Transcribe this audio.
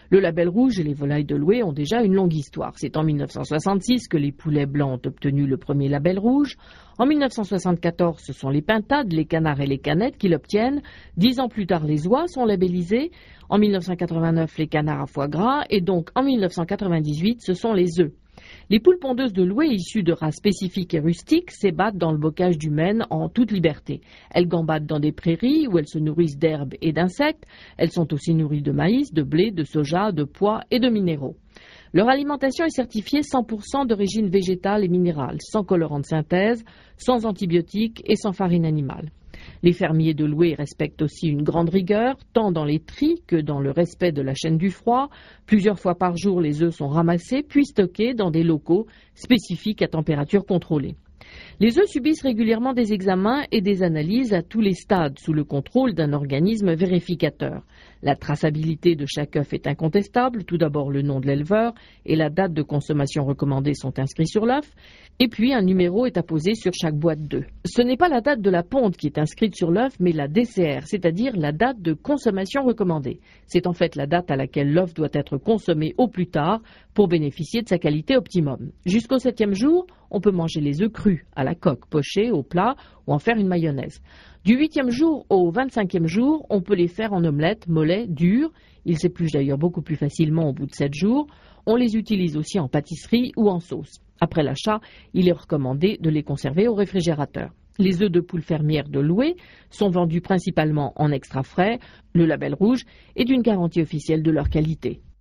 Le label rouge et les volailles de Loué ont déjà une longue histoire. C'est en 1966 que les poulets blancs ont obtenu le premier label rouge. En 1974, ce sont les pintades, les canards et les canettes qui l'obtiennent. 10 ans plus tard, les oies sont labellisées. En 1989, les canards à foie gras. Et donc, en 1998, ce sont les œufs. Les poules pondeuses de Loué, issues de races spécifiques et rustiques, s'ébattent dans le bocage du Maine en toute liberté. Elles gambadent dans des prairies où elles se nourrissent d'herbes et d'insectes. Elles sont aussi nourries de maïs, de blé, de soja, de pois et de minéraux. Leur alimentation est certifiée 100% d'origine végétale et minérale, sans colorant de synthèse, sans antibiotiques et sans farine animale. Les fermiers de Loué respectent aussi une grande rigueur, tant dans les tris que dans le respect de la chaîne du froid. Plusieurs fois par jour, les œufs sont ramassés puis stockés dans des locaux spécifiques à température contrôlée. Les œufs subissent régulièrement des examens et des analyses à tous les stades sous le contrôle d'un organisme vérificateur. La traçabilité de chaque œuf est incontestable. Tout d'abord, le nom de l'éleveur et la date de consommation recommandée sont inscrits sur l'œuf. Et puis, un numéro est apposé sur chaque boîte d'œufs. Ce n'est pas la date de la ponte qui est inscrite sur l'œuf, mais la DCR, c'est-à-dire la date de consommation recommandée. C'est en fait la date à laquelle l'œuf doit être consommé au plus tard pour bénéficier de sa qualité optimum. Jusqu'au 7e jour, on peut manger les œufs crus, à la coque, pochés, au plat ou en faire une mayonnaise. Du 8e jour au 25e jour, on peut les faire en omelette, mollet, dur. Ils s'épluchent d'ailleurs beaucoup plus facilement au bout de 7 jours. On les utilise aussi en pâtisserie ou en sauce. Après l'achat, il est recommandé de les conserver au réfrigérateur. Les œufs de poule fermière de Loué sont vendus principalement en extra frais. Le label rouge est d'une garantie officielle de leur qualité.